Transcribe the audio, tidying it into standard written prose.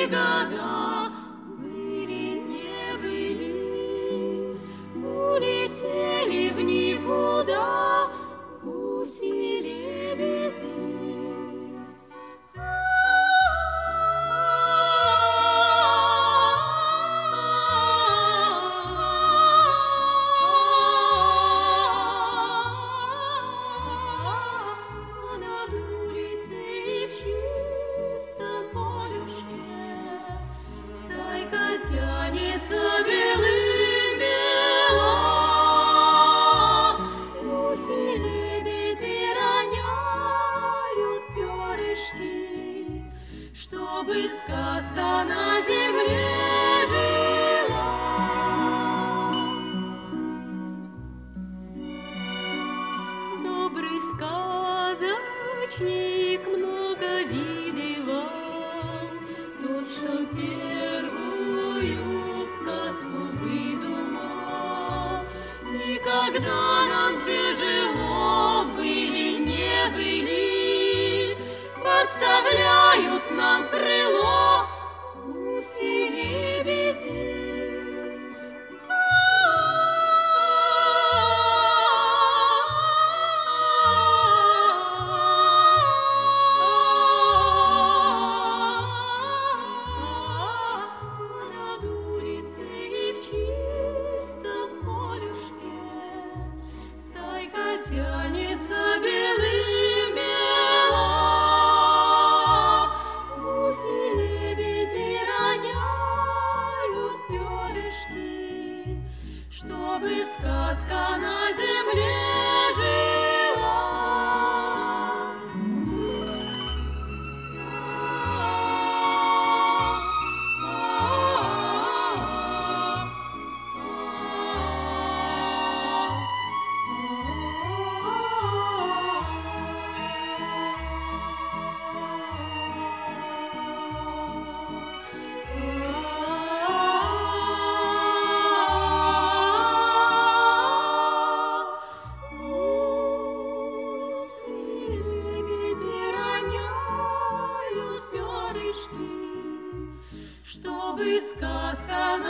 года, были, не были, улетели в никуда гуси лебеди. Над улицей в чистом полюшке стайка тянется белым-бела. Гуси-лебеди роняют перышки, чтобы сказка на земле жила. Добрый сказочник много видывал, тот, что первую сказку выдумал. И когда нам тяжело были, не были, подставляют нам крыло гуси-лебеди. Над улицей в чистом полюшке стайка тянется белым-бела. Гуси-лебеди роняют перышки, чтобы сказка на земле жила. Гуси-лебеди роняют перышки, чтобы сказка